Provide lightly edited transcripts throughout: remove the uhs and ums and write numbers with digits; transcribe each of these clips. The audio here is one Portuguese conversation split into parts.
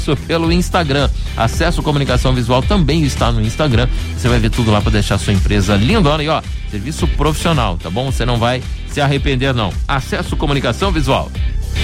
pelo Instagram. Acesso Comunicação Visual também está no Instagram. Você vai ver tudo lá para deixar a sua empresa lindona e serviço profissional, tá bom? Você não vai se arrepender não. Acesso Comunicação Visual.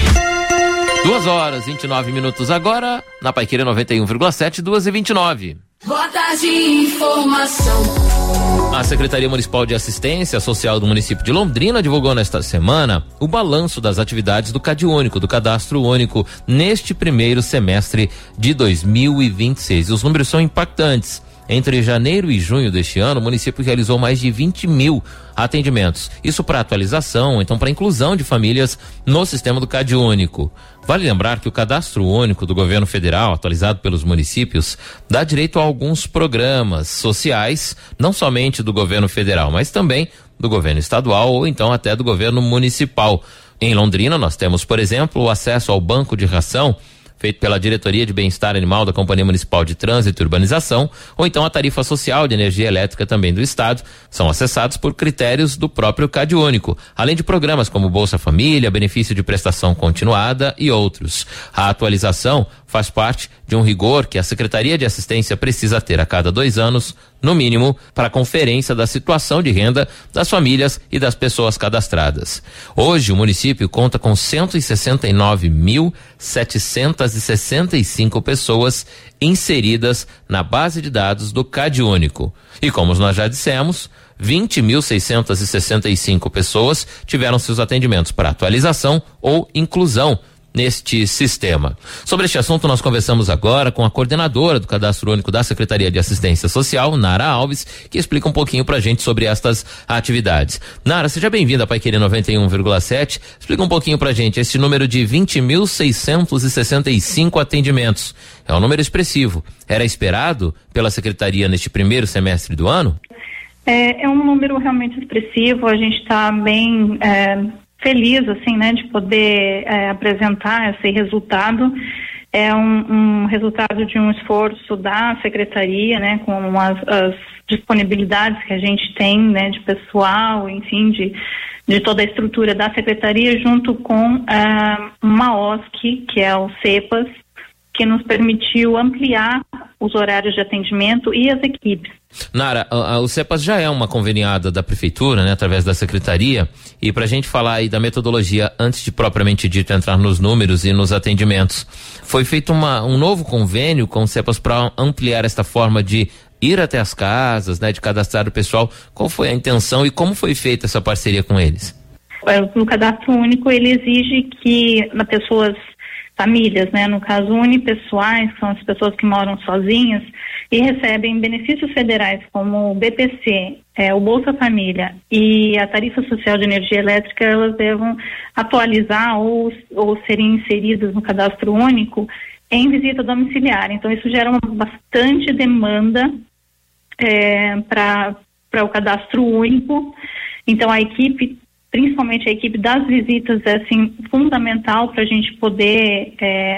2h29 agora, na Paiqueira 91,7, 2h29. Boa tarde, informação. A Secretaria Municipal de Assistência Social do município de Londrina divulgou nesta semana o balanço das atividades do CadÚnico, do Cadastro Único, neste primeiro semestre de 2026. E os números são impactantes. Entre janeiro e junho deste ano, o município realizou mais de 20 mil atendimentos. Isso para atualização, então para inclusão de famílias no sistema do CadÚnico. Vale lembrar que o Cadastro Único do Governo Federal, atualizado pelos municípios, dá direito a alguns programas sociais, não somente do Governo Federal, mas também do Governo Estadual ou então até do Governo Municipal. Em Londrina, nós temos, por exemplo, o acesso ao banco de ração, feito pela Diretoria de Bem-Estar Animal da Companhia Municipal de Trânsito e Urbanização, ou então a tarifa social de energia elétrica também do Estado, são acessados por critérios do próprio CadÚnico, além de programas como Bolsa Família, benefício de prestação continuada e outros. A atualização faz parte de um rigor que a Secretaria de Assistência precisa ter a cada 2 anos, no mínimo, para a conferência da situação de renda das famílias e das pessoas cadastradas. Hoje, o município conta com 169.765 pessoas inseridas na base de dados do CadÚnico. E como nós já dissemos, 20.665 pessoas tiveram seus atendimentos para atualização ou inclusão neste sistema. Sobre este assunto, nós conversamos agora com a coordenadora do Cadastro Único da Secretaria de Assistência Social, Nara Alves, que explica um pouquinho pra gente sobre estas atividades. Nara, seja bem-vinda à Paiqueira 91,7. Explica um pouquinho pra gente esse número de 20.665 atendimentos. É um número expressivo. Era esperado pela Secretaria neste primeiro semestre do ano? É um número realmente expressivo. A gente está bem feliz, assim, né, de poder apresentar esse resultado. É um resultado de um esforço da Secretaria, né, com as disponibilidades que a gente tem, né, de pessoal, enfim, de toda a estrutura da Secretaria, junto com uma OSC, que é o CEPAS, que nos permitiu ampliar os horários de atendimento e as equipes. Nara, o CEPAS já é uma conveniada da Prefeitura, né, através da Secretaria, e pra gente falar aí da metodologia, antes de propriamente dito entrar nos números e nos atendimentos, foi feito um novo convênio com o CEPAS para ampliar esta forma de ir até as casas, né, de cadastrar o pessoal. Qual foi a intenção e como foi feita essa parceria com eles? O Cadastro Único, ele exige que famílias, né, no caso unipessoais, são as pessoas que moram sozinhas e recebem benefícios federais como o BPC, o Bolsa Família e a tarifa social de energia elétrica, elas devem atualizar ou serem inseridas no Cadastro Único em visita domiciliar. Então isso gera bastante demanda para o Cadastro Único. Então a equipe, principalmente a equipe das visitas, é assim, fundamental para a gente poder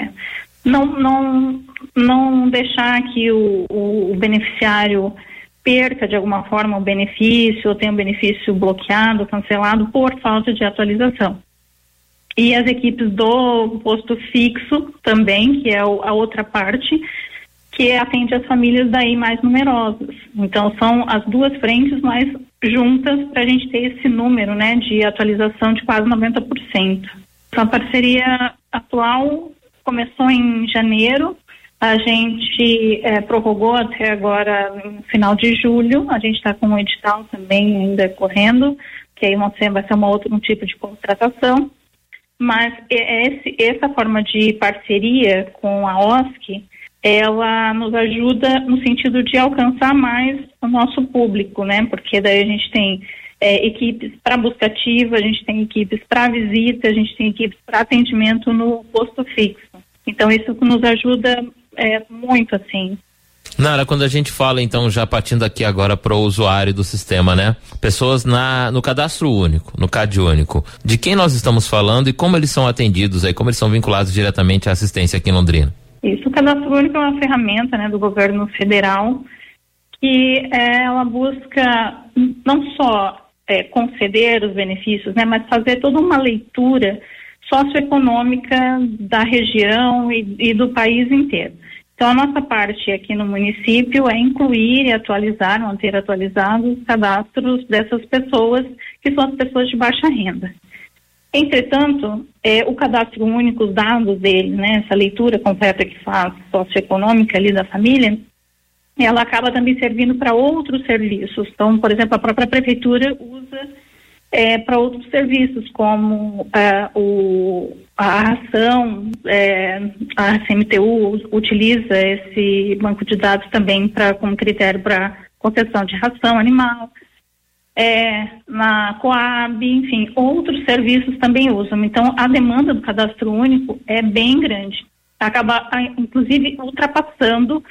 não deixar que o beneficiário perca de alguma forma o benefício ou tenha o benefício bloqueado, cancelado por falta de atualização. E as equipes do posto fixo também, que é a outra parte, que atende as famílias daí mais numerosas. Então são as duas frentes mais juntas para a gente ter esse número, né, de atualização de quase 90%. A parceria atual começou em janeiro, a gente prorrogou até agora no final de julho, a gente está com um edital também ainda correndo, que aí vai ser um tipo de contratação, mas essa forma de parceria com a OSC, ela nos ajuda no sentido de alcançar mais o nosso público, né? Porque daí a gente tem equipes para busca ativa, a gente tem equipes para visita, a gente tem equipes para atendimento no posto fixo. Então isso nos ajuda muito, assim. Nara, quando a gente fala, então, já partindo aqui agora para o usuário do sistema, né? Pessoas no Cadastro Único, no CadÚnico, de quem nós estamos falando e como eles são atendidos aí, como eles são vinculados diretamente à assistência aqui em Londrina? Isso, o Cadastro Único é uma ferramenta, né, do governo federal que ela busca não só conceder os benefícios, né, mas fazer toda uma leitura socioeconômica da região e do país inteiro. Então, a nossa parte aqui no município é incluir e atualizar, manter atualizados os cadastros dessas pessoas, que são as pessoas de baixa renda. Entretanto, o cadastro único, os dados dele, né, essa leitura completa que faz socioeconômica ali da família, ela acaba também servindo para outros serviços. Então, por exemplo, a própria prefeitura usa para outros serviços, como a ração, a CMTU utiliza esse banco de dados também como critério para concessão de ração animal, na Coab, enfim, outros serviços também usam. Então, a demanda do cadastro único é bem grande, acaba, inclusive, ultrapassando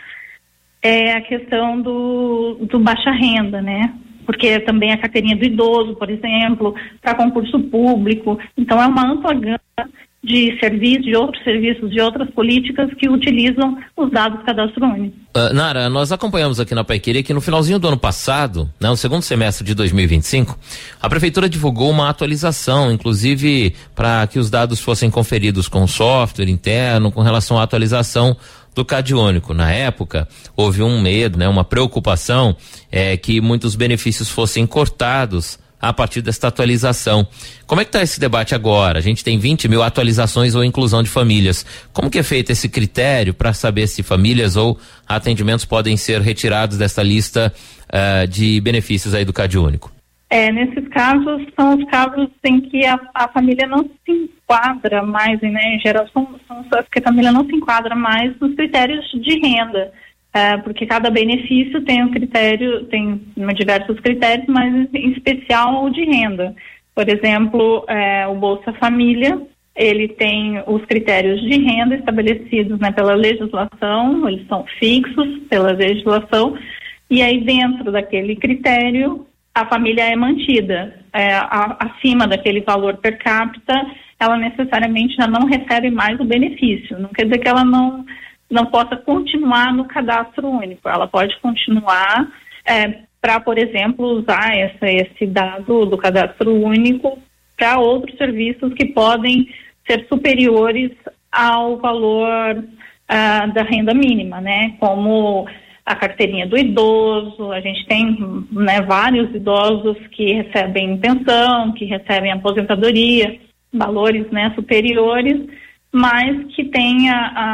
a questão do baixa renda, né? Porque também a carteirinha do idoso, por exemplo, para concurso público. Então, é uma ampla gama de serviços, de outros serviços, de outras políticas que utilizam os dados do cadastro único. Nara, nós acompanhamos aqui na Paiquerê que no finalzinho do ano passado, no segundo semestre de 2025, a Prefeitura divulgou uma atualização, inclusive para que os dados fossem conferidos com o software interno com relação à atualização do CadÚnico. Na época, houve um medo, uma preocupação que muitos benefícios fossem cortados a partir desta atualização. Como é que está esse debate agora? A gente tem 20 mil atualizações ou inclusão de famílias. Como que é feito esse critério para saber se famílias ou atendimentos podem ser retirados dessa lista de benefícios aí do CadÚnico? Nesses casos, são os casos em que a família não se enquadra mais, né? Em geral, são que a família não se enquadra mais nos critérios de renda, porque cada benefício tem um critério, tem diversos critérios, mas em especial o de renda. Por exemplo, o Bolsa Família, ele tem os critérios de renda estabelecidos, né, pela legislação, eles são fixos pela legislação, e aí dentro daquele critério a família é mantida. Acima daquele valor per capita, ela necessariamente já não recebe mais o benefício. Não quer dizer que ela não possa continuar no cadastro único. Ela pode continuar para, por exemplo, usar esse dado do cadastro único para outros serviços que podem ser superiores ao valor da renda mínima, né? Como a carteirinha do idoso. A gente tem, né, vários idosos que recebem pensão, que recebem aposentadoria, valores, né, superiores, mas que tem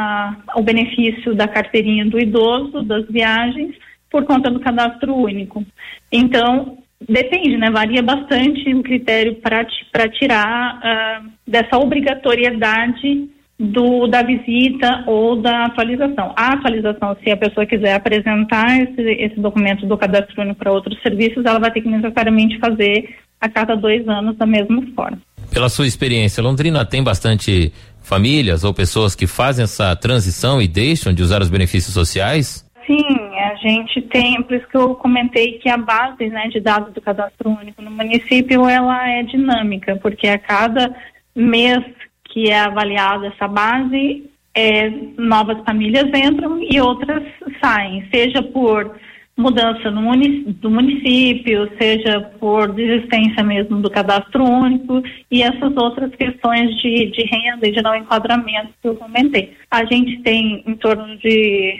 o benefício da carteirinha do idoso, das viagens, por conta do cadastro único. Então, depende, né, varia bastante o critério para tirar dessa obrigatoriedade da visita ou da atualização. A atualização, se a pessoa quiser apresentar esse documento do cadastro único para outros serviços, ela vai ter que necessariamente fazer a cada 2 anos da mesma forma. Pela sua experiência, Londrina tem bastante famílias ou pessoas que fazem essa transição e deixam de usar os benefícios sociais? Sim, a gente tem, por isso que eu comentei que a base, né, de dados do cadastro único no município, ela é dinâmica, porque a cada mês que é avaliada essa base, novas famílias entram e outras saem, seja por mudança do município, seja por desistência mesmo do cadastro único e essas outras questões de renda e de não enquadramento que eu comentei. A gente tem em torno de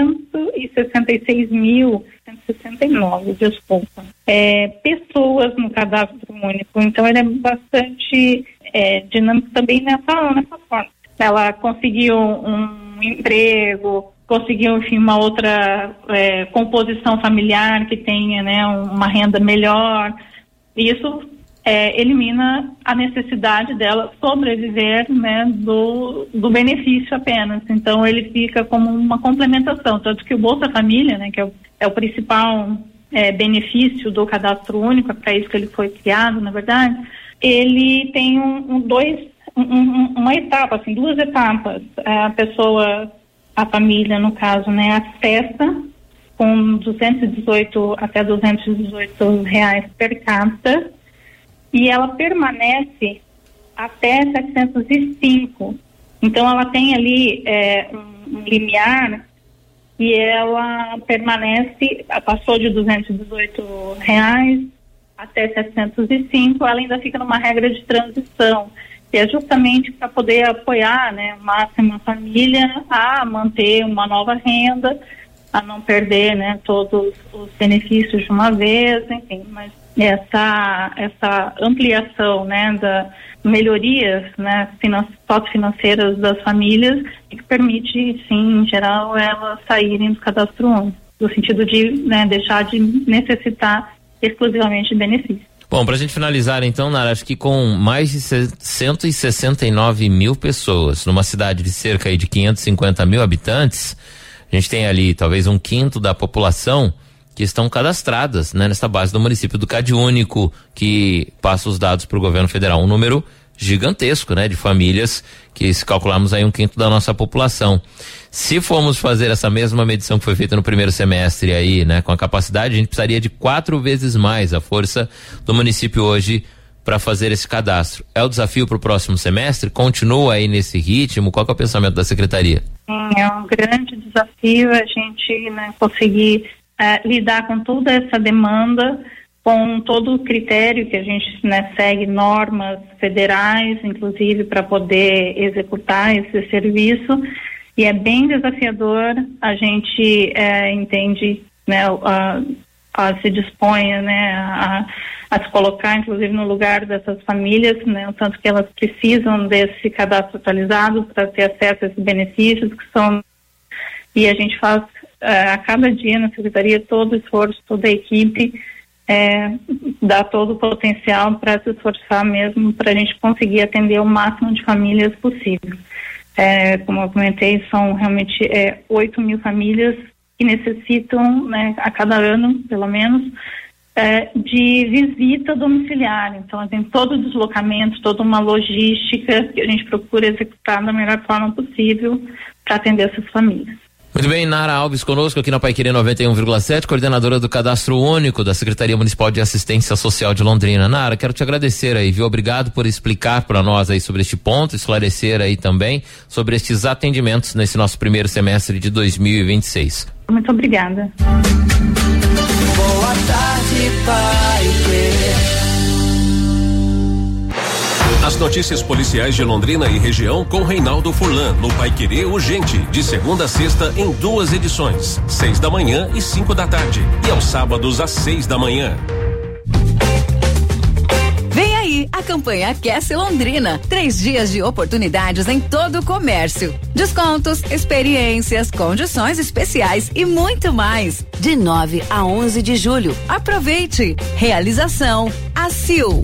169 pessoas no cadastro único, então ele é bastante dinâmico também nessa forma. Ela conseguiu um emprego, conseguiu, enfim, uma outra composição familiar que tenha, né, uma renda melhor. Isso elimina a necessidade dela sobreviver, né, do benefício apenas. Então ele fica como uma complementação, tanto que o Bolsa Família, né, que é o principal benefício do cadastro único, é para isso que ele foi criado, na verdade, ele tem uma etapa, assim, 2 etapas. A família, no caso, né, acessa com 218 até 218 reais per capita e ela permanece até 705. Então, ela tem ali um limiar e ela permanece, passou de 218 reais até 705, ela ainda fica numa regra de transição. E é justamente para poder apoiar, né, o máximo a família a manter uma nova renda, a não perder, né, todos os benefícios de uma vez, enfim, mas essa ampliação, né, da melhorias, né, sociofinanceiras das famílias, que permite, sim, em geral, elas saírem do cadastro único, no sentido de, né, deixar de necessitar exclusivamente de benefícios. Bom, para a gente finalizar então, Nara, acho que com mais de 169 mil pessoas, numa cidade de cerca de 550 mil habitantes, a gente tem ali talvez um quinto da população que estão cadastradas, né, nesta base do município do CadÚnico, que passa os dados para o governo federal. Um número gigantesco, né, de famílias, que se calcularmos aí um quinto da nossa população. Se formos fazer essa mesma medição que foi feita no primeiro semestre aí, né, com a capacidade, a gente precisaria de 4 vezes mais a força do município hoje para fazer esse cadastro. É o desafio para o próximo semestre? Continua aí nesse ritmo? Qual que é o pensamento da secretaria? Sim, é um grande desafio a gente, né, conseguir lidar com toda essa demanda, com todo o critério que a gente, né, segue normas federais, inclusive, para poder executar esse serviço, e é bem desafiador. A gente entende, né, se dispõe, né, a se colocar, inclusive, no lugar dessas famílias, né, o tanto que elas precisam desse cadastro atualizado para ter acesso a esses benefícios que são, e a gente faz a cada dia na secretaria todo o esforço, toda a equipe dá todo o potencial para se esforçar mesmo para a gente conseguir atender o máximo de famílias possível. Como eu comentei, são realmente 8 mil famílias que necessitam, né, a cada ano, pelo menos, de visita domiciliar. Então, tem todo o deslocamento, toda uma logística que a gente procura executar da melhor forma possível para atender essas famílias. Muito bem, Nara Alves conosco aqui na Paiquerê 91,7, coordenadora do Cadastro Único da Secretaria Municipal de Assistência Social de Londrina. Nara, quero te agradecer aí, viu? Obrigado por explicar para nós aí sobre este ponto, esclarecer aí também sobre estes atendimentos nesse nosso primeiro semestre de 2026. Muito obrigada. Boa tarde, Paiquerê. As notícias policiais de Londrina e região com Reinaldo Furlan, no Paiquerê Urgente, de segunda a sexta em 2 edições, 6 da manhã e 5 da tarde, e aos sábados às 6 da manhã. Vem aí a campanha Aquece Londrina. 3 dias de oportunidades em todo o comércio. Descontos, experiências, condições especiais e muito mais. De 9 a 11 de julho. Aproveite. Realização ACIL.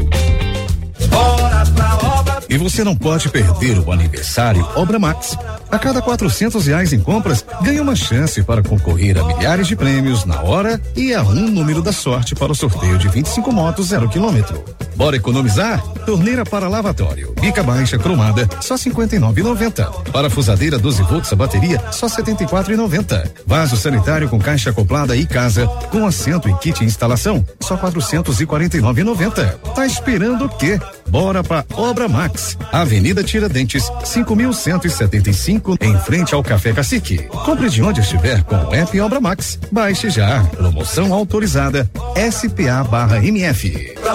E você não pode perder o aniversário Obra Max. A cada R$400 em compras, ganha uma chance para concorrer a milhares de prêmios na hora e a um número da sorte para o sorteio de 25 motos 0 km. Bora economizar? Torneira para lavatório, bica baixa cromada, só R$59,90. Parafusadeira 12 volts a bateria, só R$74,90. Vaso sanitário com caixa acoplada e casa, com assento e kit instalação, só R$449,90. Tá esperando o quê? Bora pra Obra Max, Avenida Tiradentes, 5.175, em frente ao Café Cacique. Compre de onde estiver com o app Obra Max. Baixe já. Promoção autorizada SPA/MF.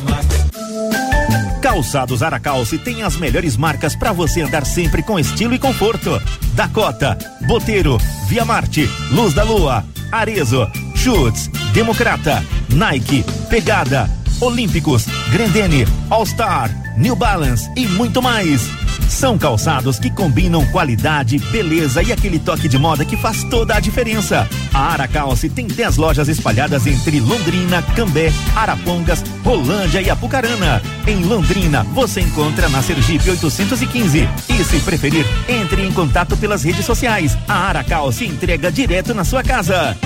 Calçados Aracalce tem as melhores marcas para você andar sempre com estilo e conforto. Dakota, Boteiro, Via Marte, Luz da Lua, Arezzo, Schutz, Democrata, Nike, Pegada, Olímpicos, Grendene, All Star, New Balance e muito mais. São calçados que combinam qualidade, beleza e aquele toque de moda que faz toda a diferença. A Aracalce tem 10 lojas espalhadas entre Londrina, Cambé, Arapongas, Rolândia e Apucarana. Em Londrina, você encontra na Sergipe 815. E se preferir, entre em contato pelas redes sociais. A Aracalce entrega direto na sua casa.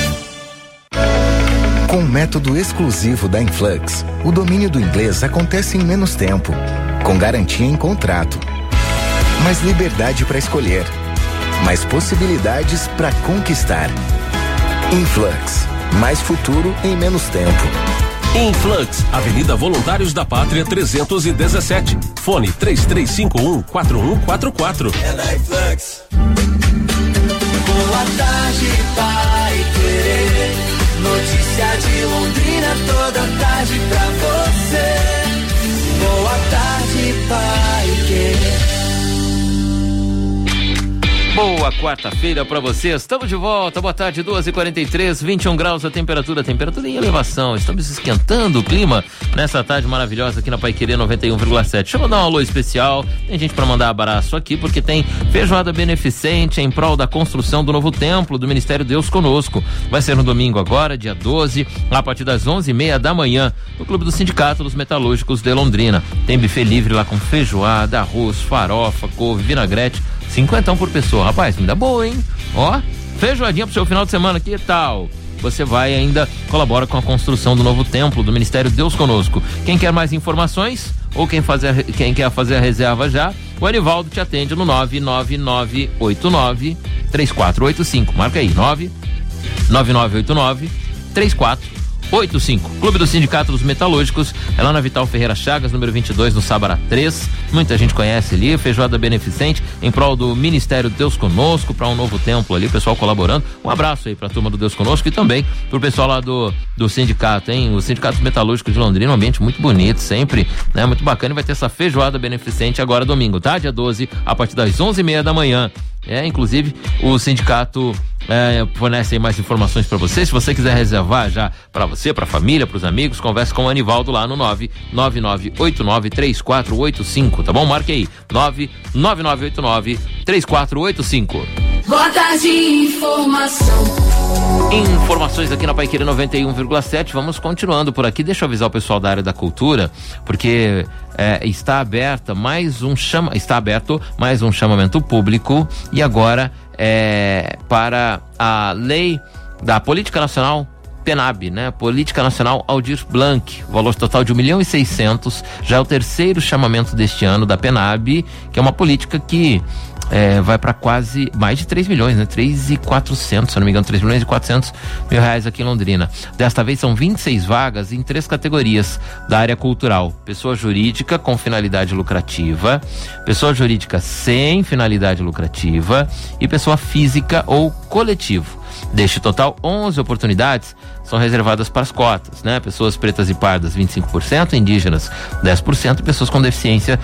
Com o método exclusivo da Influx, o domínio do inglês acontece em menos tempo, com garantia em contrato. Mais liberdade para escolher, mais possibilidades para conquistar. Influx, mais futuro em menos tempo. Influx, Avenida Voluntários da Pátria 317. Fone 3351-4144. É na Influx. Boa tarde, Paiquerê. Notícia de Londrina toda tarde pra você. Boa tarde, Paiquerê. quarta-feira pra você. Estamos de volta. Boa tarde, 2h43, 21 graus a temperatura em elevação. Estamos esquentando o clima nessa tarde maravilhosa aqui na Paiquerê 91,7. Deixa eu mandar um alô especial. Tem gente pra mandar abraço aqui porque tem feijoada beneficente em prol da construção do novo templo do Ministério Deus Conosco. Vai ser no domingo agora, dia 12, a partir das 11h30 da manhã, no Clube do Sindicato dos Metalúrgicos de Londrina. Tem buffet livre lá com feijoada, arroz, farofa, couve, vinagrete, 50 por pessoa. Rapaz, me dá boa, hein? Ó, feijoadinha pro seu final de semana, que tal? Você vai e ainda colabora com a construção do novo templo do Ministério Deus Conosco. Quem quer mais informações ou quem quer fazer a reserva já, o Anivaldo te atende no 99989-3485. Marca aí, 99989-3485. Clube do Sindicato dos Metalúrgicos, é lá na Vital Ferreira Chagas, número 22, no Sabará 3. Muita gente conhece ali, feijoada beneficente em prol do Ministério Deus Conosco, para um novo templo ali, o pessoal colaborando. Um abraço aí pra turma do Deus Conosco e também pro pessoal lá do sindicato, hein? O Sindicato dos Metalúrgicos de Londrina, um ambiente muito bonito, sempre, né? Muito bacana, e vai ter essa feijoada beneficente agora domingo, tá? Dia 12, a partir das 11h30 da manhã. Inclusive, o sindicato fornece aí mais informações para você. Se você quiser reservar já para você, para a família, para os amigos, converse com o Anivaldo lá no 99989-3485, tá bom? Marque aí, 99989-3485. Boa tarde, Informações aqui na Paiquerê 91,7. Vamos continuando por aqui. Deixa eu avisar o pessoal da área da cultura, porque está aberto mais um chamamento público, e agora para a lei da Política Nacional PENAB, né? Política Nacional Aldir Blanc, valor total de 1.600.000, já é o terceiro chamamento deste ano da PENAB, que é uma política que vai para quase mais de 3 milhões, né? 3.400.000, se não me engano, 3.400.000 reais aqui em Londrina. Desta vez são 26 vagas em 3 categorias da área cultural: pessoa jurídica com finalidade lucrativa, pessoa jurídica sem finalidade lucrativa e pessoa física ou coletivo. Deste total, 11 oportunidades são reservadas para as cotas, né? Pessoas pretas e pardas, 25%, indígenas, 10% e pessoas com deficiência,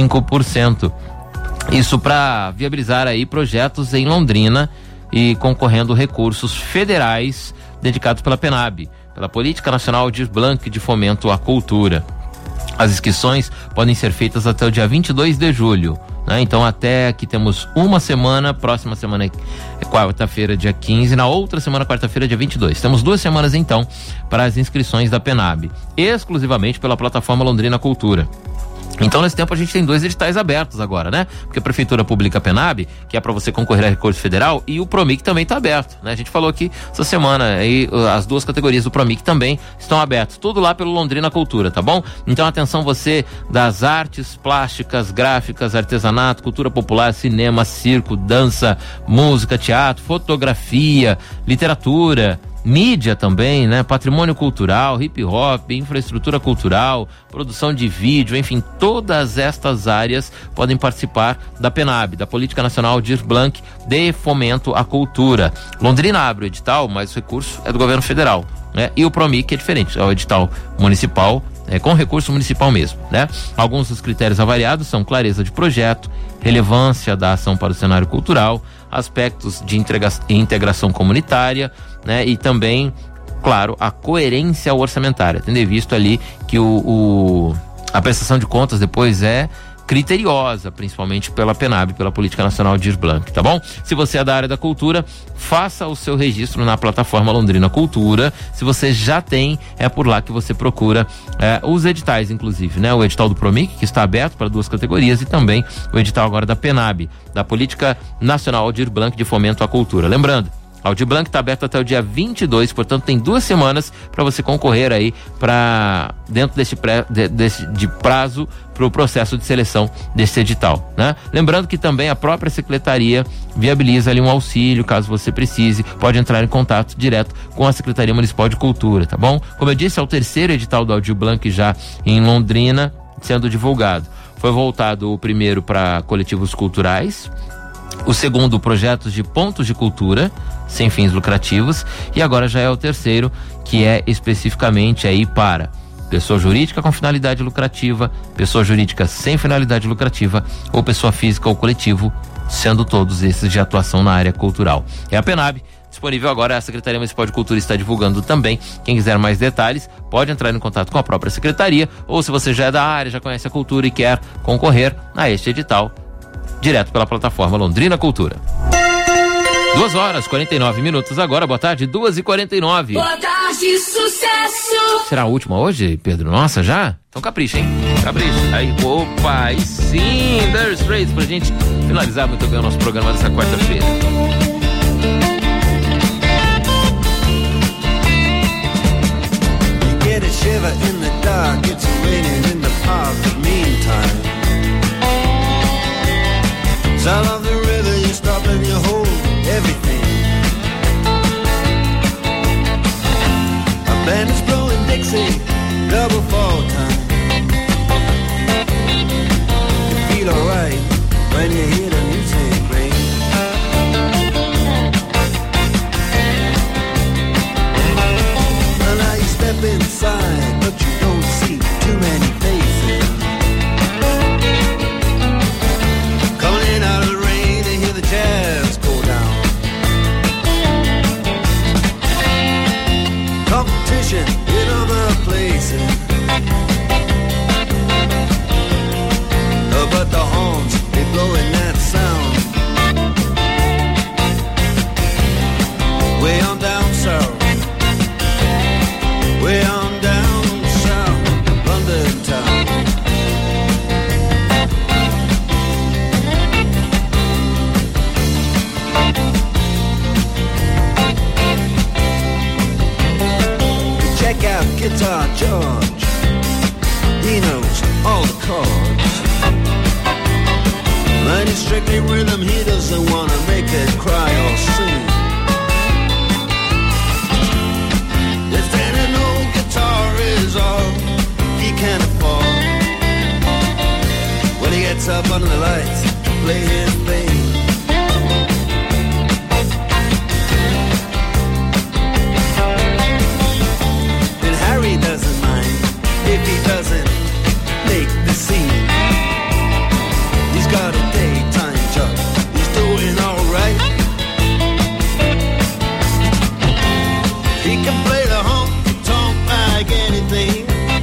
5%. Isso para viabilizar aí projetos em Londrina e concorrendo recursos federais dedicados pela PENAB, pela Política Nacional Aldir Blanc de Fomento à Cultura. As inscrições podem ser feitas até o dia 22 de julho, né? Então até aqui temos uma semana, próxima semana é quarta-feira, dia 15, na outra semana, quarta-feira, dia 22. Temos 2 semanas então para as inscrições da PENAB, exclusivamente pela plataforma Londrina Cultura. Então, nesse tempo, a gente tem 2 editais abertos agora, né? Porque a Prefeitura publica a PENAB, que é para você concorrer a recurso federal, e o PROMIC também está aberto, né? A gente falou aqui essa semana, e as 2 categorias do PROMIC também estão abertas, tudo lá pelo Londrina Cultura, tá bom? Então, atenção você das artes plásticas, gráficas, artesanato, cultura popular, cinema, circo, dança, música, teatro, fotografia, literatura, mídia também, né? Patrimônio cultural, hip hop, infraestrutura cultural, produção de vídeo, enfim, todas estas áreas podem participar da PENAB, da Política Nacional Aldir Blanc de Fomento à Cultura. Londrina abre o edital, mas o recurso é do governo federal, né? E o PROMIC é diferente, é o edital municipal, com recurso municipal mesmo, né? Alguns dos critérios avaliados são clareza de projeto, relevância da ação para o cenário cultural, aspectos de integração comunitária, né? E também, claro, a coerência orçamentária, tendo visto ali que a prestação de contas depois é criteriosa, principalmente pela PENAB, pela Política Nacional Aldir Blanc, tá bom? Se você é da área da cultura, faça o seu registro na plataforma Londrina Cultura. Se você já tem, é por lá que você procura os editais, inclusive, né? O edital do PROMIC, que está aberto para 2 categorias, e também o edital agora da PENAB, da Política Nacional Aldir Blanc de Fomento à Cultura. Lembrando, a Aldir Blanc está aberto até o dia 22, portanto tem 2 semanas para você concorrer aí para dentro de prazo para o processo de seleção desse edital, né? Lembrando que também a própria secretaria viabiliza ali um auxílio, caso você precise, pode entrar em contato direto com a Secretaria Municipal de Cultura, tá bom? Como eu disse, é o 3º edital do Aldir Blanc já em Londrina sendo divulgado. Foi voltado o primeiro para coletivos culturais, o segundo, projetos de pontos de cultura sem fins lucrativos, e agora já é o 3º, que é especificamente aí para pessoa jurídica com finalidade lucrativa, pessoa jurídica sem finalidade lucrativa ou pessoa física ou coletivo sendo todos esses de atuação na área cultural. É a PENAB. Disponível agora, a Secretaria Municipal de Cultura está divulgando também. Quem quiser mais detalhes, pode entrar em contato com a própria Secretaria, ou se você já é da área, já conhece a cultura e quer concorrer a este edital, direto pela plataforma Londrina Cultura. 2h49 agora, boa tarde, 2h49. Boa tarde, sucesso! Será a última hoje, Pedro? Nossa, já? Então capricha, hein? Capricha. Aí, opa, aí sim, Dire Straits, pra gente finalizar muito bem o nosso programa dessa quarta-feira. Get a shiver in the dark, it's raining in the park, but meantime sound of the river, you stop and you hold everything. A band is blowing Dixie, double fall time. You feel alright when you hear the music ring. Well, now you step inside, but you don't see too many faces. Coming in out of the rain to hear the jazz go down. Competition in other places, but the horns, they blowing that sound. Way on down south, way on down south, London town. Check out Guitar George, he knows all the chords. But it's strictly rhythm, he doesn't want to make it cry or sing. If any old guitar is all he can afford, when he gets up under the lights to play his thing. And Harry doesn't mind if he doesn't make the scene. He's got a daytime job, he's doing alright. He can play the honky-tonk like anything,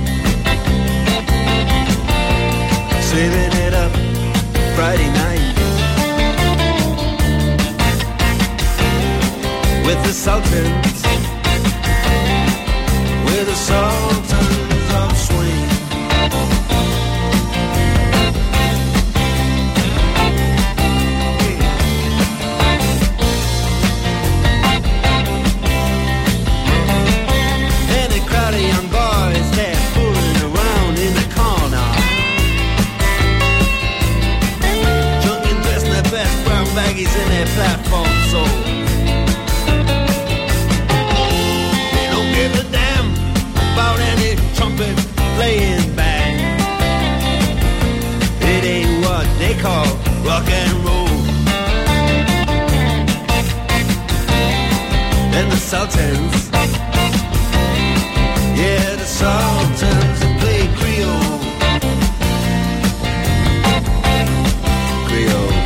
saving it up Friday night with the Sultans, with the Sultans of Swing. Young boys, they're fooling around in the corner, drunk and dressed in their best brown baggies in their platform soles. They don't give a damn about any trumpet playing band. It ain't what they call rock and roll. And the Sultans, yeah, the Sultans that play Creole. Creole.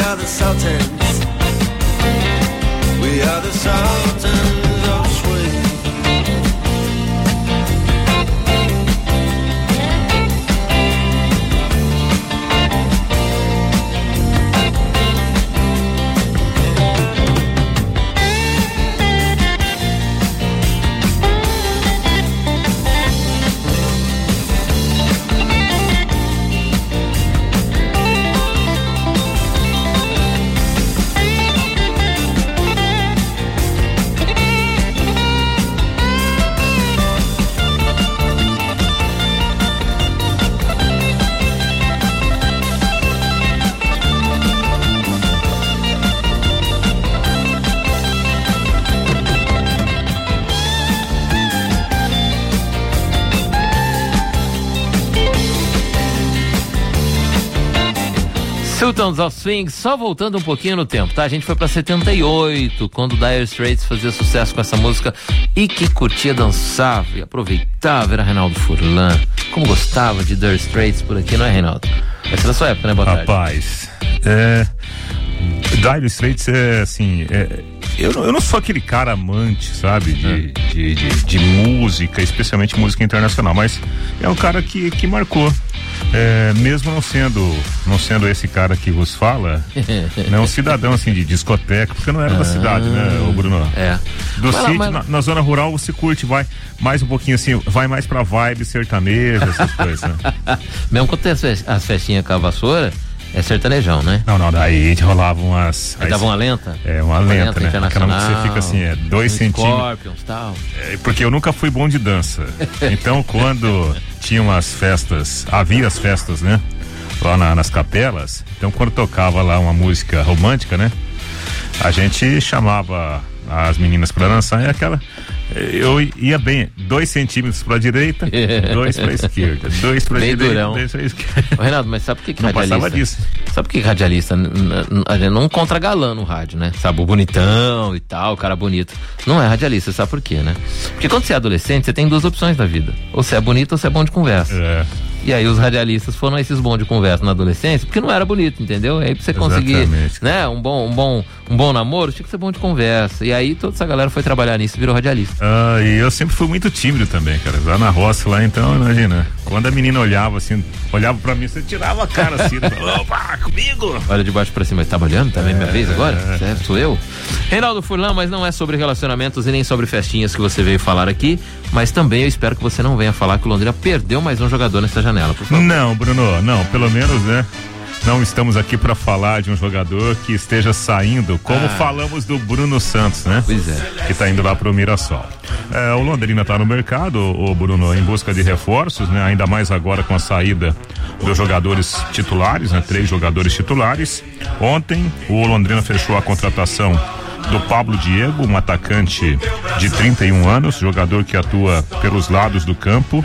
are the Sultans. We are the Sultans of Swing. Sultans of Swing, só voltando um pouquinho no tempo, tá? A gente foi pra 78, quando o Dire Straits fazia sucesso com essa música e que curtia, dançava e aproveitava, era Reinaldo Furlan. Como gostava de Dire Straits por aqui, não é, Reinaldo? Essa é da sua época, né? Boa tarde. Rapaz, Dire Straits é assim, eu não sou aquele cara amante, sabe, de música, especialmente música internacional, mas é um cara que marcou. Mesmo não sendo esse cara que vos fala, não um cidadão assim de discoteca, porque eu não era da cidade, né, o Bruno? Do sítio, na zona rural você curte, vai mais um pouquinho assim, vai mais pra vibe sertaneja, essas coisas, né? Mesmo quando tem as festinhas com a vassoura, é sertanejão, né? Não, daí rolavam umas... Aí dava uma lenta? Uma lenta, né? Aquela que você fica assim, 2 centímetros. Scorpions, tal. Porque eu nunca fui bom de dança. Então, quando tinham as festas, havia as festas, né? Lá nas capelas. Então, quando tocava lá uma música romântica, né? A gente chamava as meninas pra dançar e aquela... Eu ia bem, 2 centímetros pra direita, 2 pra esquerda, 2 pra bem direita, durão. 2 pra esquerda. Ô, Reinaldo, mas sabe por que não radialista? Passava disso. Sabe por que radialista a gente não contra galã no rádio, né? Sabe, o bonitão e tal, o cara bonito. Não é radialista, sabe por quê, né? Porque quando você é adolescente, você tem 2 opções na vida. Ou você é bonito ou você é bom de conversa. E aí os radialistas foram esses bons de conversa na adolescência, porque não era bonito, entendeu? Aí pra você conseguir, né, um bom namoro, tinha que ser bom de conversa. E aí toda essa galera foi trabalhar nisso e virou radialista. E eu sempre fui muito tímido também, cara. Lá na roça, lá, então, imagina. Quando a menina olhava assim, olhava pra mim, você tirava a cara assim, falava, opa, comigo! Olha de baixo pra cima, tá olhando? Tá vendo minha vez agora? Certo, sou eu. Reinaldo Furlan, mas não é sobre relacionamentos e nem sobre festinhas que você veio falar aqui, mas também eu espero que você não venha falar que o Londrina perdeu mais um jogador nessa janela, por favor. Não, Bruno, não, pelo menos, né? Não estamos aqui para falar de um jogador que esteja saindo, como falamos do Bruno Santos, né? Pois é. Que está indo lá pro Mirassol. O Londrina está no mercado, o Bruno, em busca de reforços, né? Ainda mais agora com a saída dos jogadores titulares, né? 3 jogadores titulares. Ontem, o Londrina fechou a contratação do Pablo Diego, um atacante de 31 anos, jogador que atua pelos lados do campo.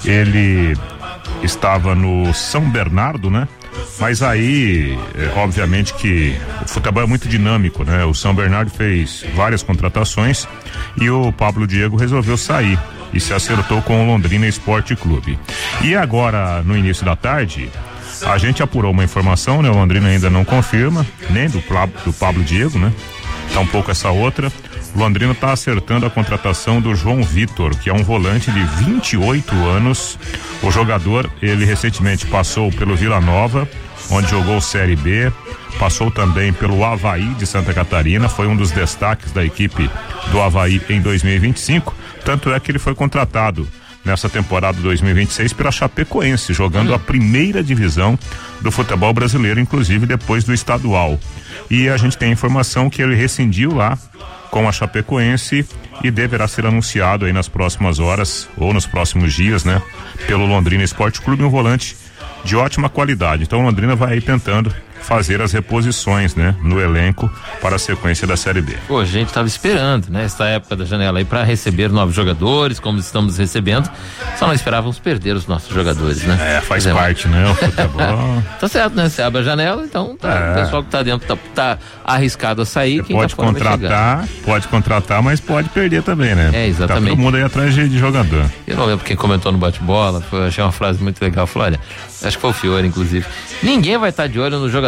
Ele estava no São Bernardo, né? Mas aí, obviamente que o futebol é muito dinâmico, né? O São Bernardo fez várias contratações e o Pablo Diego resolveu sair e se acertou com o Londrina Esporte Clube. E agora, no início da tarde, a gente apurou uma informação, né? O Londrina ainda não confirma, nem do Pablo Diego, né? Tampouco essa outra. O Londrina está acertando a contratação do João Vitor, que é um volante de 28 anos. O jogador, ele recentemente passou pelo Vila Nova, onde jogou Série B, passou também pelo Avaí de Santa Catarina, foi um dos destaques da equipe do Avaí em 2025, tanto é que ele foi contratado nessa temporada 2026 pela Chapecoense, jogando a primeira divisão do futebol brasileiro, inclusive depois do estadual. E a gente tem a informação que ele rescindiu lá com a Chapecoense e deverá ser anunciado aí nas próximas horas ou nos próximos dias, né? Pelo Londrina Esporte Clube, um volante de ótima qualidade. Então o Londrina vai aí tentando fazer as reposições, né, no elenco para a sequência da Série B. Pô, a gente estava esperando, né, essa época da janela aí para receber novos jogadores, como estamos recebendo, só não esperávamos perder os nossos jogadores, né? Faz parte, né, o futebol. Tá certo, né, você abre a janela, então o pessoal que tá dentro tá arriscado a sair, quem pode tá fora pode contratar, mas pode perder também, né? Exatamente. Tá todo mundo aí atrás de jogador. Eu não lembro quem comentou no bate-bola, eu achei uma frase muito legal, falou, olha, acho que foi o Fiore, inclusive, ninguém vai estar de olho no jogador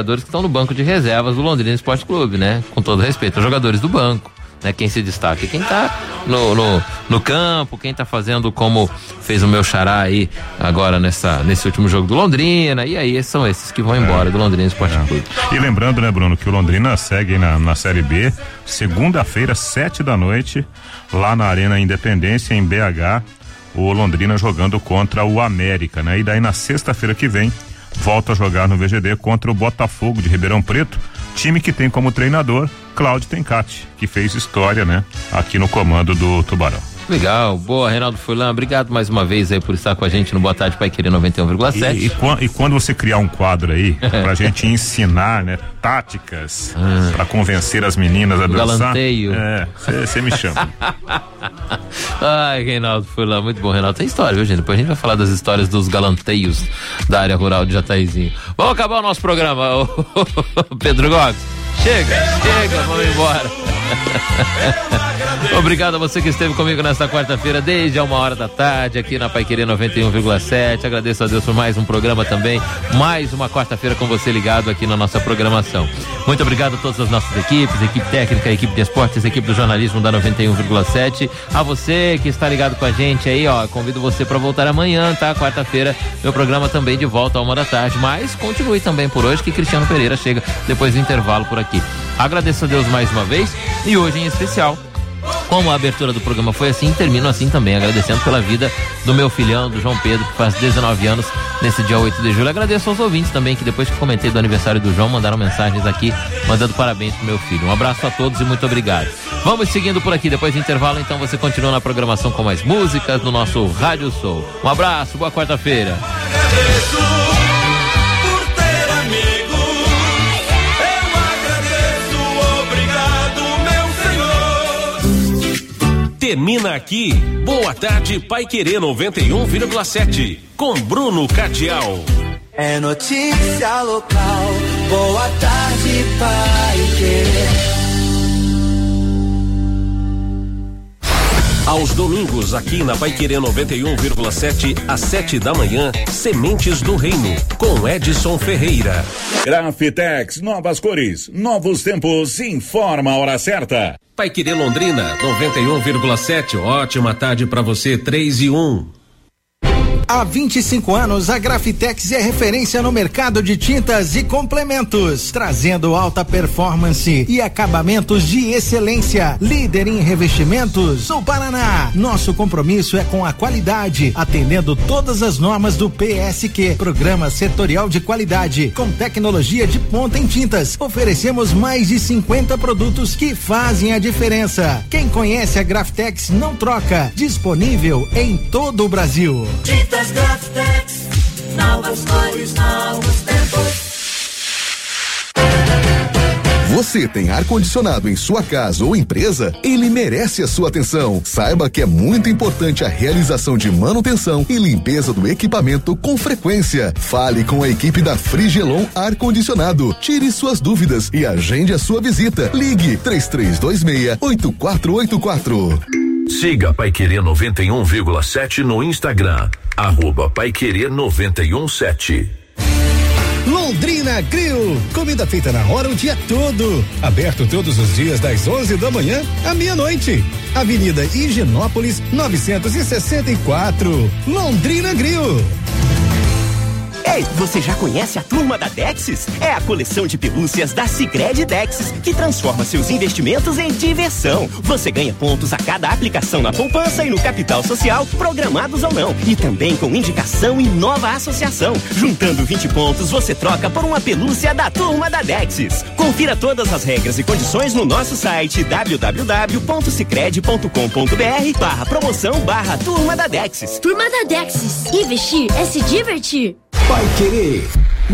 jogadores que estão no banco de reservas do Londrina Esporte Clube, né? Com todo respeito, os jogadores do banco. Né, quem se destaca, quem tá no campo, quem tá fazendo como fez o meu xará aí agora nesse último jogo do Londrina, e aí são esses que vão embora do Londrina Esporte Clube. E lembrando, né, Bruno, que o Londrina segue na Série B, segunda-feira, 7h, lá na Arena Independência, em BH, o Londrina jogando contra o América, né? E daí na sexta-feira que vem, volta a jogar no VGD contra o Botafogo de Ribeirão Preto, time que tem como treinador Cláudio Tencati, que fez história, né, aqui no comando do Tubarão. Legal, boa, Reinaldo Furlan, obrigado mais uma vez aí por estar com a gente no Boa Tarde Pai Querer 91,7. E quando você criar um quadro aí pra gente ensinar, né, táticas pra convencer as meninas a dançar, galanteio. Você me chama. Ai, Reinaldo Furlan, muito bom, Reinaldo, tem história, viu, gente? Depois a gente vai falar das histórias dos galanteios da área rural de Jataizinho. Vamos acabar o nosso programa, Pedro Gomes. Chega, vamos embora. Obrigado a você que esteve comigo nesta quarta-feira, desde a 13h aqui na Pai Querer 91,7. Agradeço a Deus por mais um programa também, mais uma quarta-feira com você ligado aqui na nossa programação. Muito obrigado a todas as nossas equipes, equipe técnica, equipe de esportes, equipe do jornalismo da 91,7. A você que está ligado com a gente aí, ó, convido você para voltar amanhã, tá? Quarta-feira, meu programa também de volta à 13h, mas continue também por hoje que Cristiano Pereira chega depois do intervalo por aqui. Agradeço a Deus mais uma vez e hoje em especial, como a abertura do programa foi assim, termino assim também, agradecendo pela vida do meu filhão, do João Pedro, que faz 19 anos nesse dia 8 de julho. Agradeço aos ouvintes também, que depois que comentei do aniversário do João, mandaram mensagens aqui, mandando parabéns pro meu filho. Um abraço a todos e muito obrigado. Vamos seguindo por aqui, depois do intervalo, então você continua na programação com mais músicas no nosso Rádio Soul. Um abraço, boa quarta-feira. Termina aqui, Boa Tarde Pai Querer 91,7, com Bruno Cardial. É notícia local, Boa Tarde Pai Querer. Aos domingos, aqui na Pai Querer 91,7, às 7h, Sementes do Reino, com Edson Ferreira. Grafitex, novas cores, novos tempos, informa a hora certa. Pai Querer Londrina 91,7, ótima tarde pra você, 3:01. Há 25 anos, a Grafitex é referência no mercado de tintas e complementos, trazendo alta performance e acabamentos de excelência. Líder em revestimentos no Paraná. Nosso compromisso é com a qualidade, atendendo todas as normas do PSQ, Programa Setorial de Qualidade, com tecnologia de ponta em tintas. Oferecemos mais de 50 produtos que fazem a diferença. Quem conhece a Grafitex não troca. Disponível em todo o Brasil. Grafitex, novas cores, novos tempos. Você tem ar-condicionado em sua casa ou empresa? Ele merece a sua atenção. Saiba que é muito importante a realização de manutenção e limpeza do equipamento com frequência. Fale com a equipe da Frigelon Ar-Condicionado. Tire suas dúvidas e agende a sua visita. Ligue 3326-8484. Siga Pai Querer 91,7 no Instagram, @PaiQuerer917. Londrina Grill, comida feita na hora o dia todo. Aberto todos os dias das 11 da manhã à meia-noite. Avenida Higienópolis 964. Londrina Grill. Ei, você já conhece a turma da Dexis? É a coleção de pelúcias da Sicredi Dexis, que transforma seus investimentos em diversão. Você ganha pontos a cada aplicação na poupança e no capital social, programados ou não. E também com indicação e nova associação. Juntando 20 pontos, você troca por uma pelúcia da turma da Dexis. Confira todas as regras e condições no nosso site www.sicredi.com.br/promoção/turma da Dexis. Turma da Dexis. Investir é se divertir. Pai Querer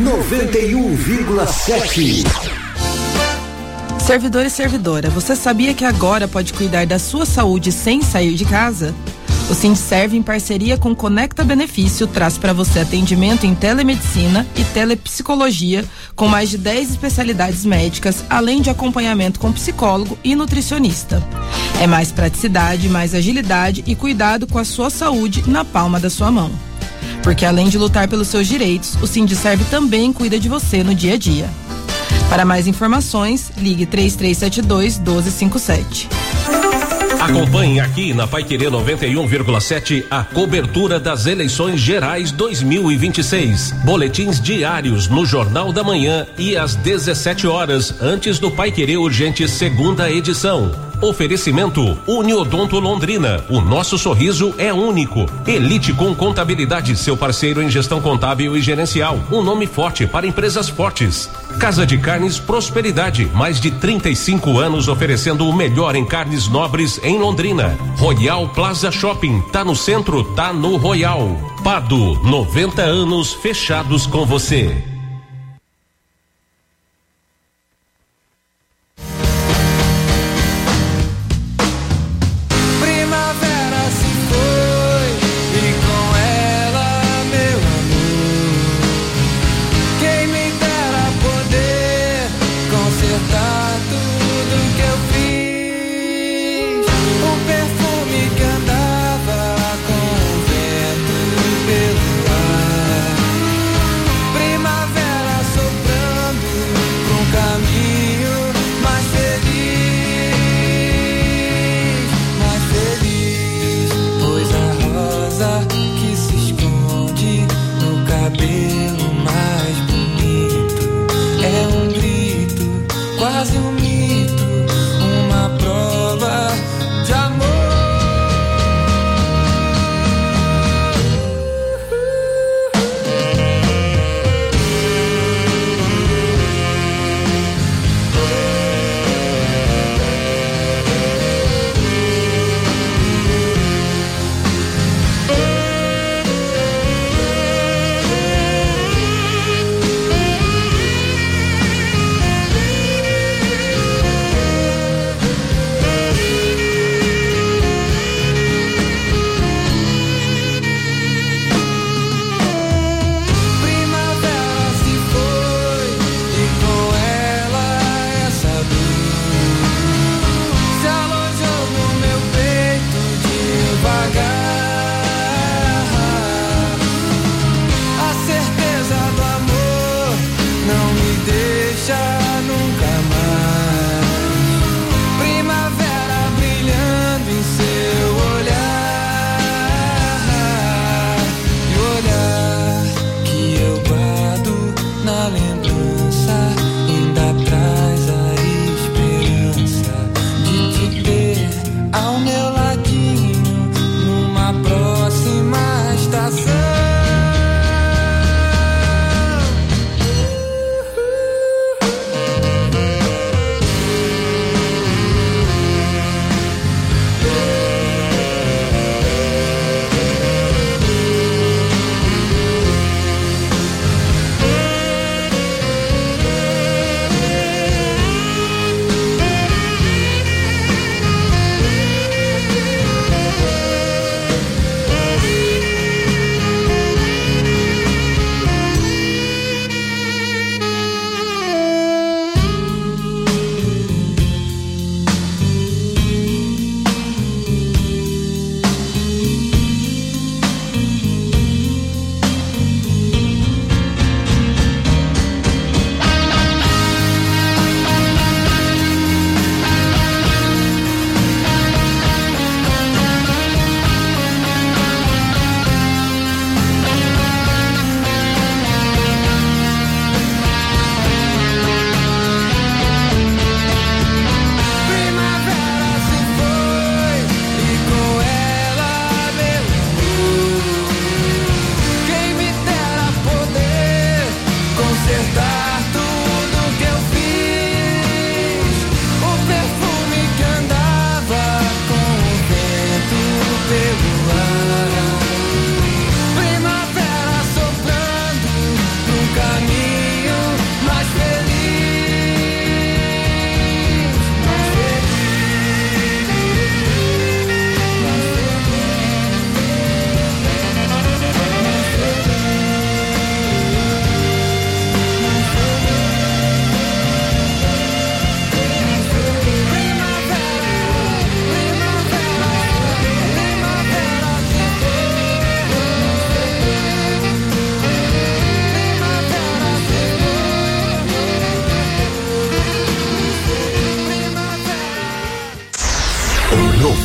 91,7. Servidor e servidora, você sabia que agora pode cuidar da sua saúde sem sair de casa? O Sindserv, em parceria com Conecta Benefício, traz para você atendimento em telemedicina e telepsicologia, com mais de 10 especialidades médicas, além de acompanhamento com psicólogo e nutricionista. É mais praticidade, mais agilidade e cuidado com a sua saúde na palma da sua mão. Porque além de lutar pelos seus direitos, o Sindserv também cuida de você no dia a dia. Para mais informações, ligue 3372-1257. Acompanhe aqui na Paiquerê 91,7 a cobertura das eleições gerais 2026. Boletins diários no Jornal da Manhã e às 17 horas, antes do Paiquerê Urgente segunda edição. Oferecimento Uniodonto Londrina. O nosso sorriso é único. Elite com Contabilidade, seu parceiro em gestão contábil e gerencial. Um nome forte para empresas fortes. Casa de Carnes Prosperidade. Mais de 35 anos oferecendo o melhor em carnes nobres em Londrina. Royal Plaza Shopping. Tá no centro, tá no Royal. Pado, 90 anos fechados com você.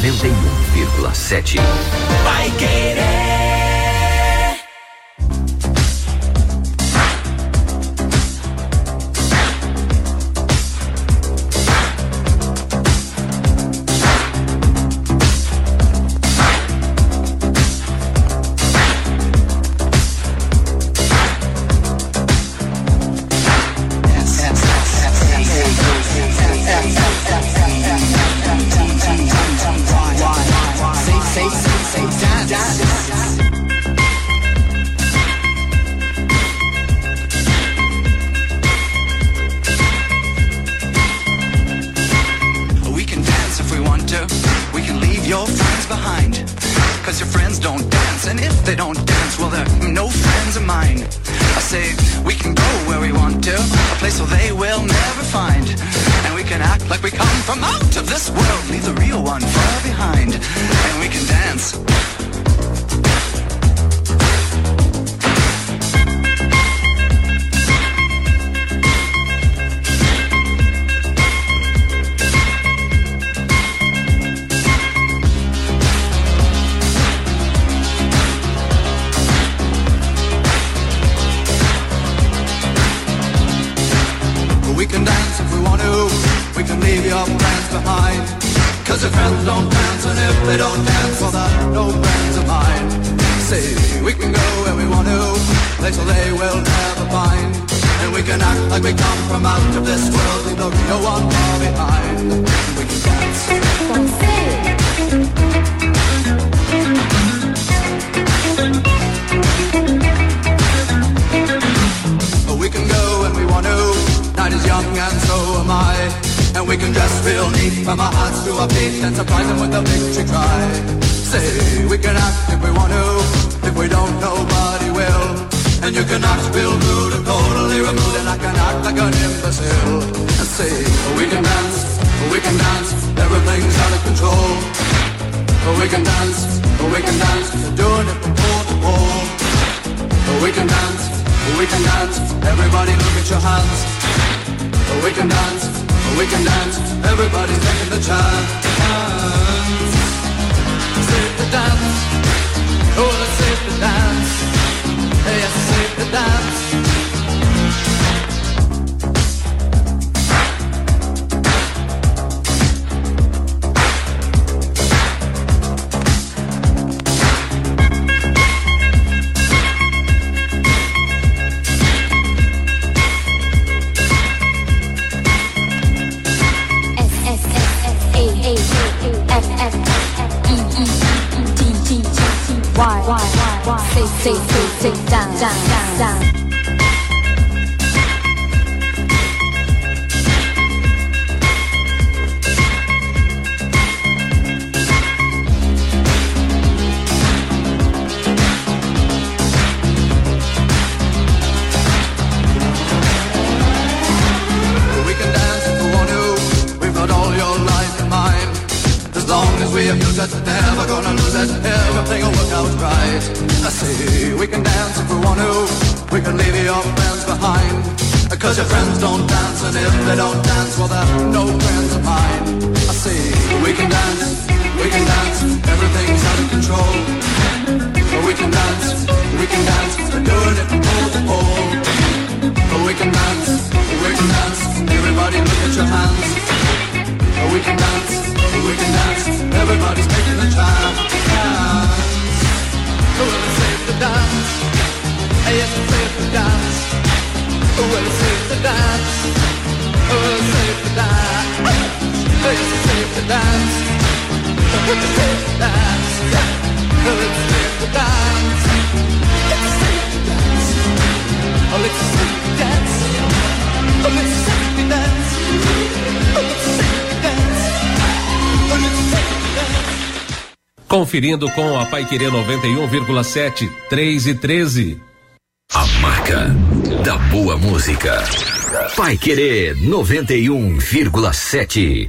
91,7. Vai Querer. Conferindo com a Paiquerê 91,7, 3 e 13. A marca da boa música. Paiquerê 91,7.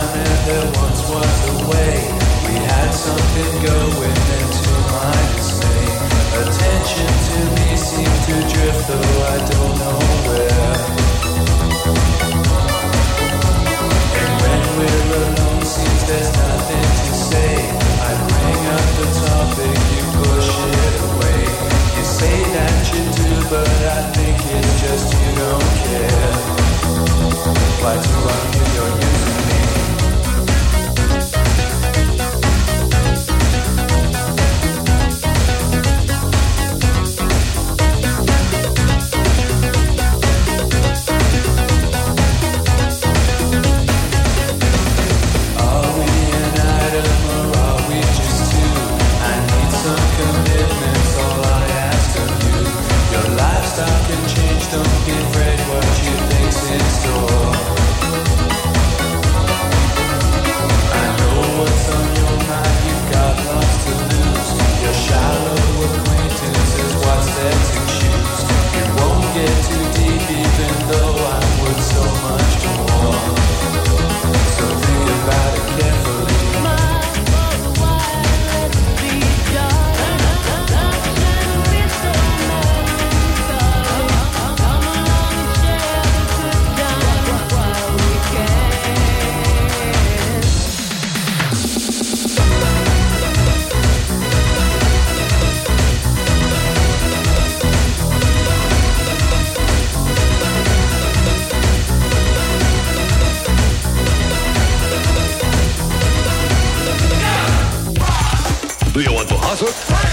Do you want to hustle?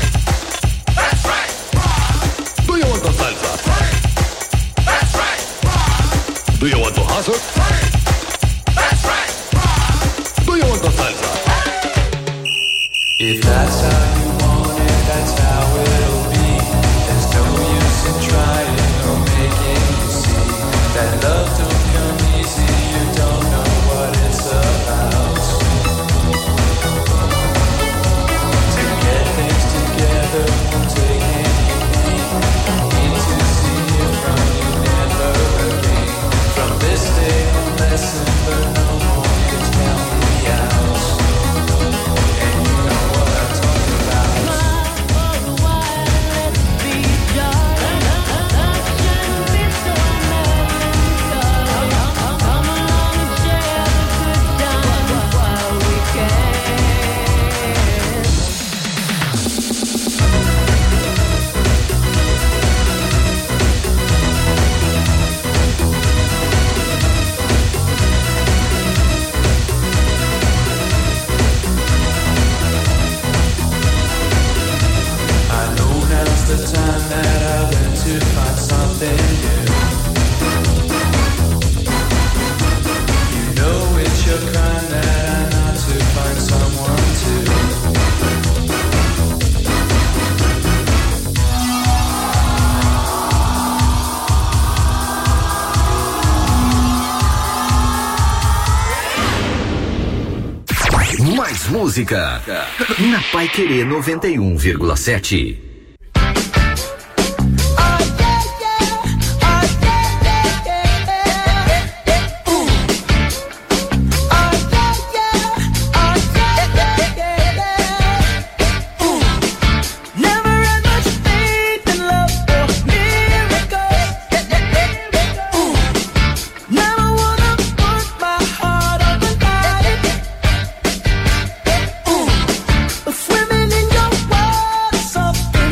That's right. Do you want to salsa? That's right. Do you want to hustle? That's right. Do you want to salsa? If that's how you want it, that's how it'll be. There's no use in trying or making you see that love don't come easy. You don't know what it's about. Together won't take anything. Need to see it from you never again. From this day on, lesson learned, no more you tell me out. And you know what I'm talking about. The time that I went to find something new. You know it's your crime that I'm not to find someone to. Mais música na Paiquerê 91,7. something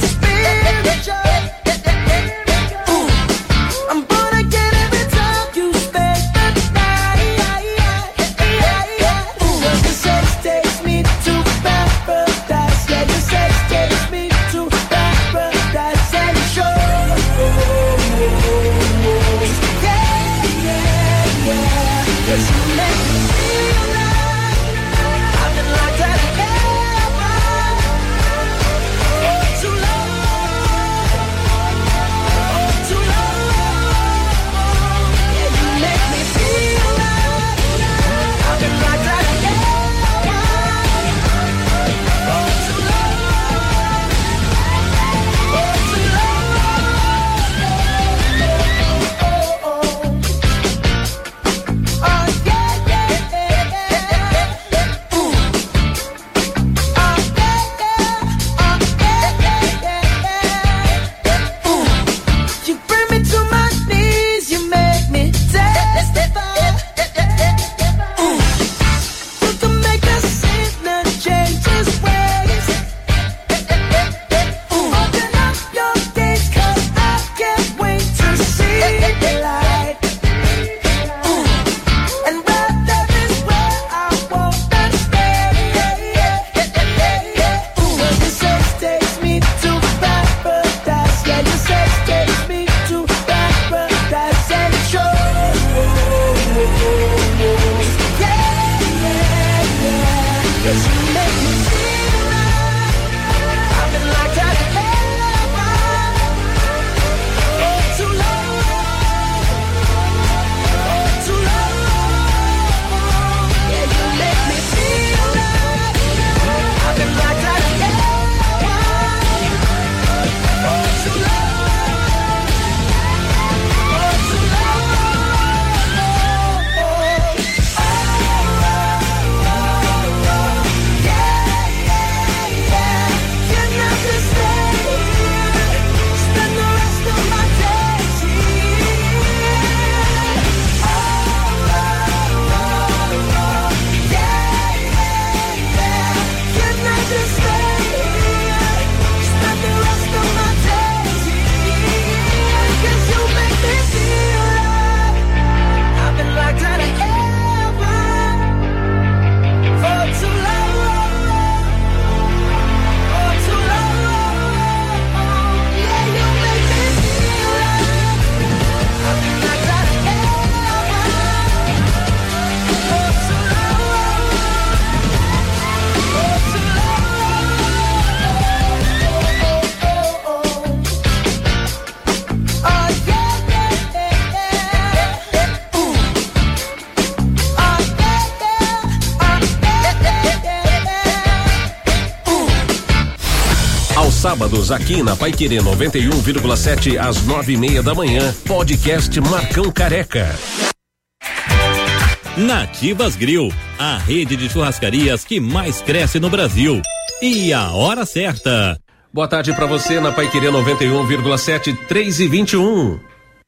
Sábados aqui na Paiquerê 91,7 às 9:30 da manhã. Podcast Marcão Careca. Nativas Grill, a rede de churrascarias que mais cresce no Brasil. E a hora certa. Boa tarde pra você na Paiquerê 91,7, 3:21.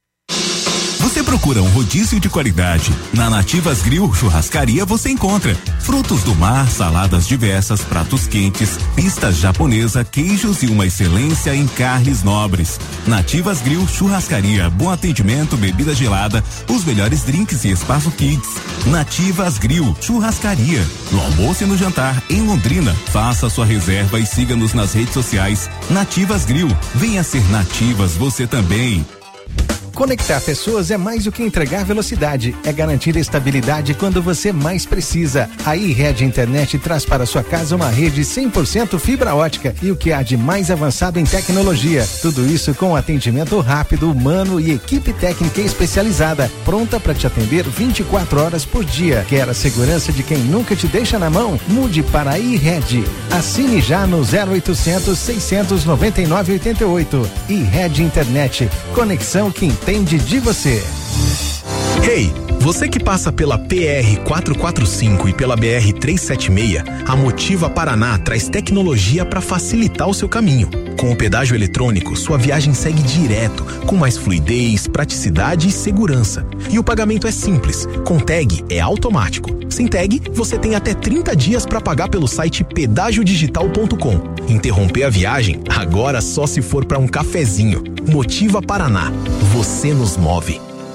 Você procura um rodízio de qualidade? Na Nativas Grill Churrascaria você encontra frutos do mar, saladas diversas, pratos quentes, pistas japonesa, queijos e uma excelência em carnes nobres. Nativas Grill Churrascaria, bom atendimento, bebida gelada, os melhores drinks e espaço kids. Nativas Grill Churrascaria, no almoço e no jantar em Londrina. Faça sua reserva e siga-nos nas redes sociais. Nativas Grill, venha ser Nativas você também. Conectar pessoas é mais do que entregar velocidade, é garantir estabilidade quando você mais precisa. A iRede Internet traz para sua casa uma rede 100% fibra ótica e o que há de mais avançado em tecnologia. Tudo isso com atendimento rápido, humano e equipe técnica especializada, pronta para te atender 24 horas por dia. Quer a segurança de quem nunca te deixa na mão? Mude para a iRede. Assine já no 0800 699 88. iRede Internet. Conexão que entende de você. Hey, você que passa pela PR 445 e pela BR 376, a Motiva Paraná traz tecnologia para facilitar o seu caminho. Com o pedágio eletrônico, sua viagem segue direto, com mais fluidez, praticidade e segurança. E o pagamento é simples, com tag é automático. Sem tag, você tem até 30 dias para pagar pelo site pedagiodigital.com. Interromper a viagem, agora só se for para um cafezinho. Motiva Paraná, você nos move.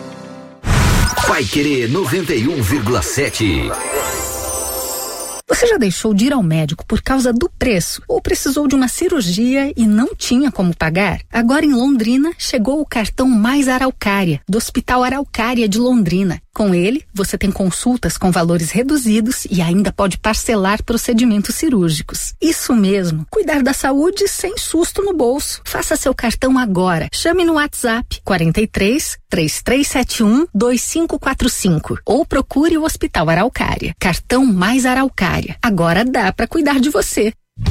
Paiquerê 91,7. Você já deixou de ir ao médico por causa do preço? Ou precisou de uma cirurgia e não tinha como pagar? Agora em Londrina, chegou o cartão Mais Araucária, do Hospital Araucária de Londrina. Com ele, você tem consultas com valores reduzidos e ainda pode parcelar procedimentos cirúrgicos. Isso mesmo, cuidar da saúde sem susto no bolso. Faça seu cartão agora. Chame no WhatsApp 43 3371 2545 ou procure o Hospital Araucária. Cartão Mais Araucária. Agora dá para cuidar de você.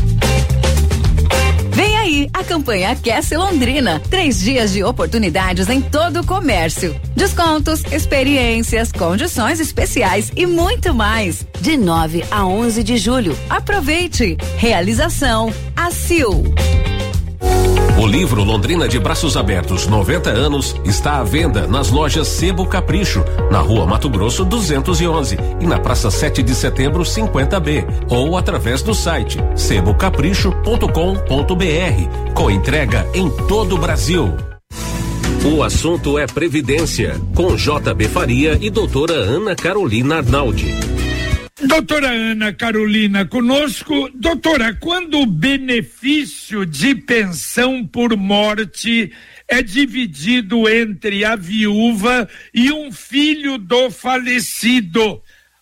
Vem aí a campanha Aquece Londrina. 3 dias de oportunidades em todo o comércio. Descontos, experiências, condições especiais e muito mais. De 9 a 11 de julho. Aproveite. Realização ACIL. O livro Londrina de Braços Abertos 90 anos está à venda nas lojas Sebo Capricho, na Rua Mato Grosso 211 e na Praça 7 de Setembro 50B, ou através do site sebocapricho.com.br, com entrega em todo o Brasil. O assunto é Previdência, com JB Faria e doutora Ana Carolina Arnaldi. Doutora Ana Carolina conosco. Doutora, quando o benefício de pensão por morte é dividido entre a viúva e um filho do falecido,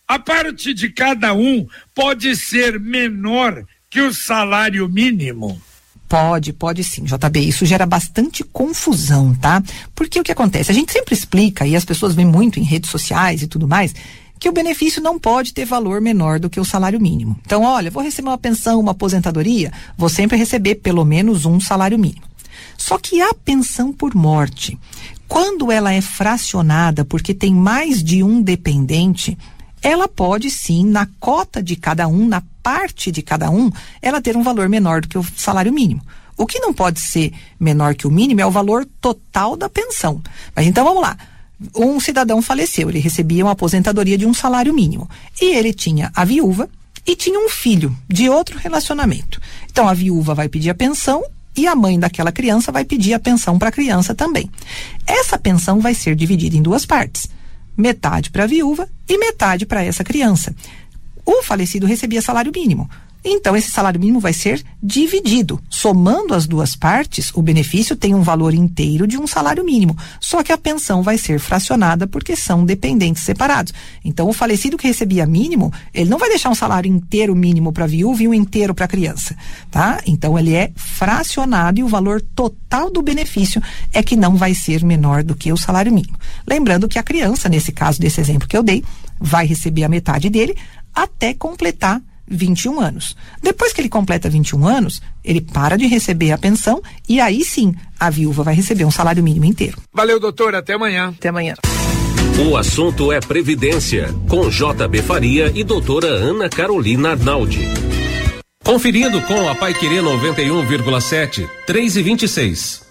A parte de cada um pode ser menor que o salário mínimo? Pode sim, JB. Isso gera bastante confusão, tá? Porque o que acontece? A gente sempre explica, e as pessoas veem muito em redes sociais e tudo mais, que o benefício não pode ter valor menor do que o salário mínimo. Então, olha, vou receber uma pensão, uma aposentadoria, vou sempre receber pelo menos um salário mínimo. Só que a pensão por morte, quando ela é fracionada porque tem mais de um dependente, ela pode sim, na cota de cada um, na parte de cada um, ela ter um valor menor do que o salário mínimo. O que não pode ser menor que o mínimo é o valor total da pensão. Mas então vamos lá. Um cidadão faleceu, ele recebia uma aposentadoria de um salário mínimo. E ele tinha a viúva e tinha um filho de outro relacionamento. Então a viúva vai pedir a pensão e a mãe daquela criança vai pedir a pensão para a criança também. Essa pensão vai ser dividida em duas partes. Metade para a viúva e metade para essa criança. O falecido recebia salário mínimo. Então, esse salário mínimo vai ser dividido. Somando as duas partes, o benefício tem um valor inteiro de um salário mínimo. Só que a pensão vai ser fracionada porque são dependentes separados. Então, o falecido que recebia mínimo, ele não vai deixar um salário inteiro mínimo para a viúva e um inteiro para a criança, tá? Então, ele é fracionado e o valor total do benefício é que não vai ser menor do que o salário mínimo. Lembrando que a criança, nesse caso desse exemplo que eu dei, vai receber a metade dele até completar 21 anos. Depois que ele completa 21 anos, ele para de receber a pensão e aí sim a viúva vai receber um salário mínimo inteiro. Valeu, doutor, até amanhã. Até amanhã. O assunto é Previdência, com JB Faria e doutora Ana Carolina Arnaldi. Conferindo com a Paiquerê 91,7, 3:26.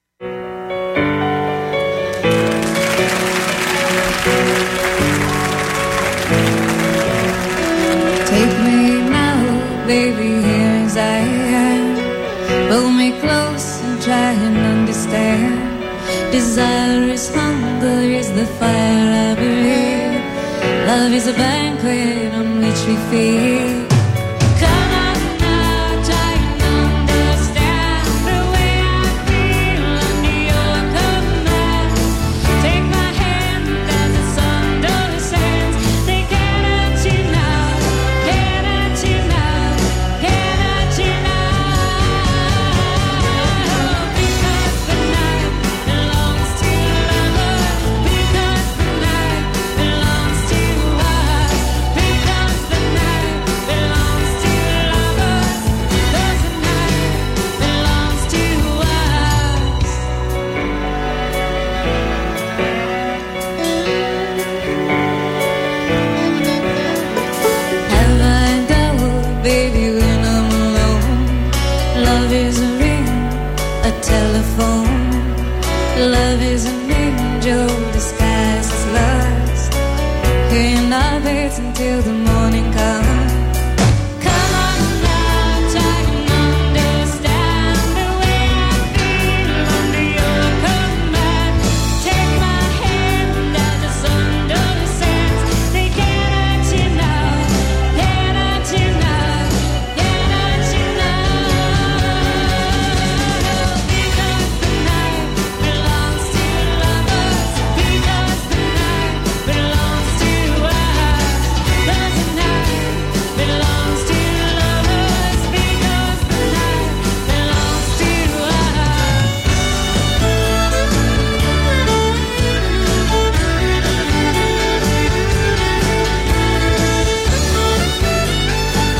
Baby, here as I am. Pull me close and try and understand. Desire is hunger, is the fire I breathe. Love is a banquet on which we feed.